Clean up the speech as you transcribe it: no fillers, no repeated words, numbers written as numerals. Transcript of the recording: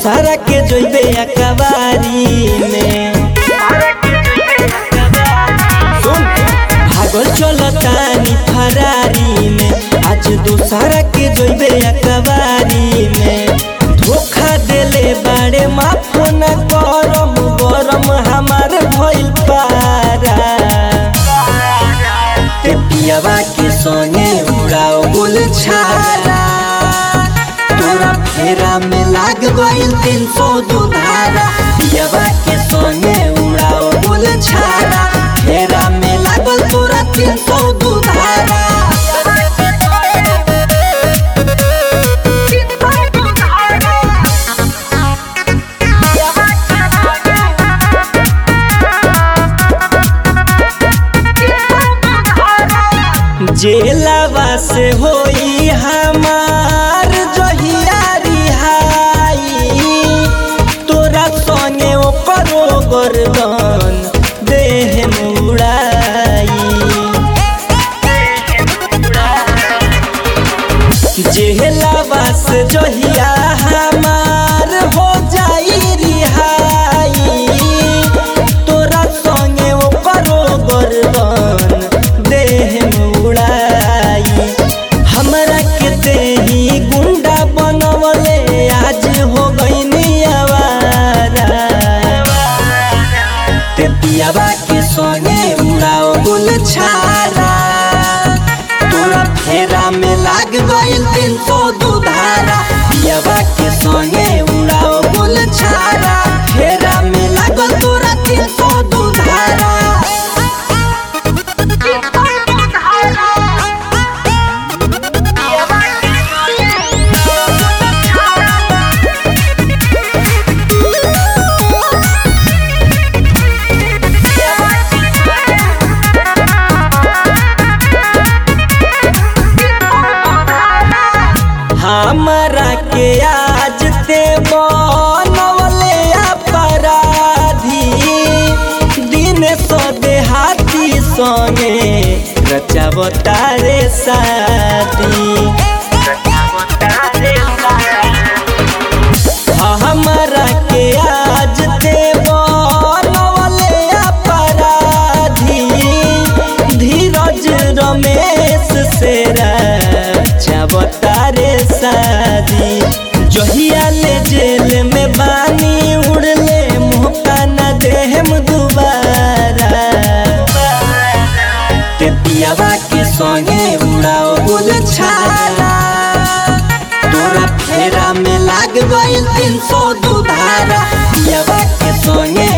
दोसारा के जोइबे अकबारी में। सुन भागल चलतानी फरारी में, आज दोसारा के जोइबे अकबारी में। धोखा देले बाड़े माफ न करम, गरम हमार भइल पारा। ते पियावा के संगे उड़ाओ गुल छारा, तोरा फेरा में लाग गइल 300 दुधारा। पियावा के संगे उड़ाओ गुल छारा, फेरा में लागल तोरा 300 दुधारा। जेलवा से होई हमार जहिया रिहाई, तोरा संगे ओकरो गर्दन देह मुड़ाई। जेलवा से जहिया हमार हो जाई रिहाई, तोरा संगे ओकरो गर्दन देह मुड़ाई। हमरा के देही गुंडा बनवले, आज हो गइनी आवारा। ते पियावा के संगे उड़ाओ गुल छारा, तोरा फेरा में लाग गइल 300 दुधारा। पियावा के संगे उड़ाओ गुल छारा, फेरा में लागल तोरा 300 दुधारा। हमरा के आज ते बनवले अपराधी, दिन सो देहाती संगे रचावता रे शादी। हमरा के आज ते बनवले अपराधी, धीरज रमेश से रचावता रे शादी। जहिया ले जेल में बानी उड़ले, मौका न देहम दुबारा। ते पियावा के संगे उड़ाओ गुल छारा, तोरा फेरा में लाग गइल 300 दुधारा। पियावा के संगे